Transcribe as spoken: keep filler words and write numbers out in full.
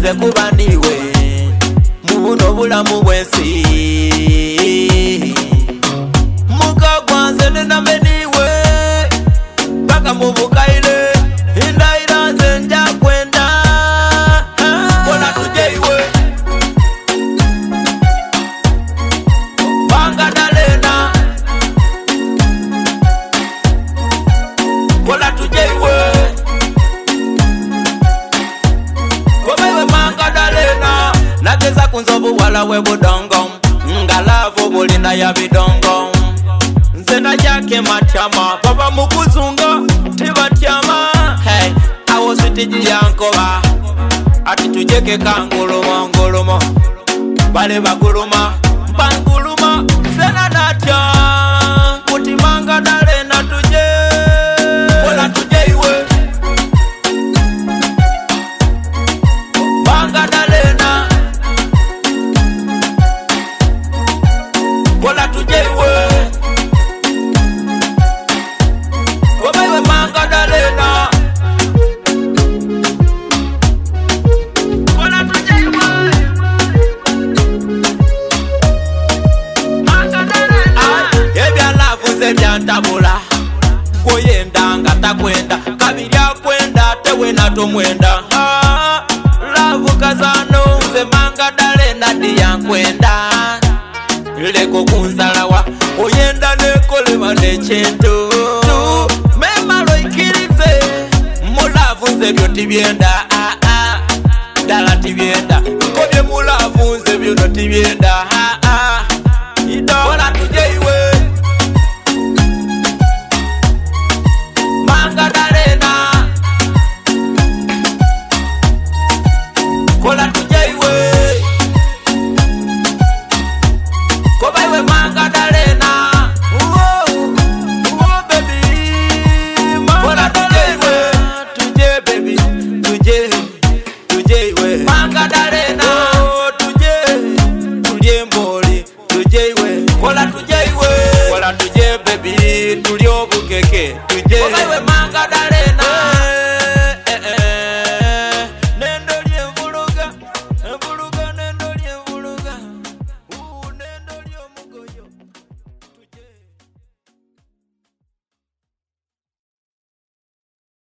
nze kuba ndiwe mu buno bulamu bwensi mukagwa nze nenambe niwe paka mu bukaire indaira nze nja kwenda kola tuje iwe panga dalena kola tuje iwe kobewe manga dalena nageza kunzobu wala we budongo ngalavu bulina ya bidongo nze najake matyama papa mukuzunga tibatyama hey awo sitiji yankoba ati tujeke kangulumo ngulumo bale baguluma banguluma sena natya kutimanga dalena tuje kola tuje iwe banga dalena kola tuje iwe kobewe manga dalena kola tuje iwe manga dalena ebyalavuze byantabula kuyenda nga takwenda kabiri akwenda tewena tomwenda lavu kazano nze manga dalena diyankwenda leko kunzalawa oyenda nekolema nekintu memalo ikirize mulavu nze byo tibyenda dala tibyenda nkobye mulavu nze byono tibyenda kola tuje iwe manga dalena kola tuje iwe koba iwe manga dalena oh oh baby kola tuje iwe tuje baby tuje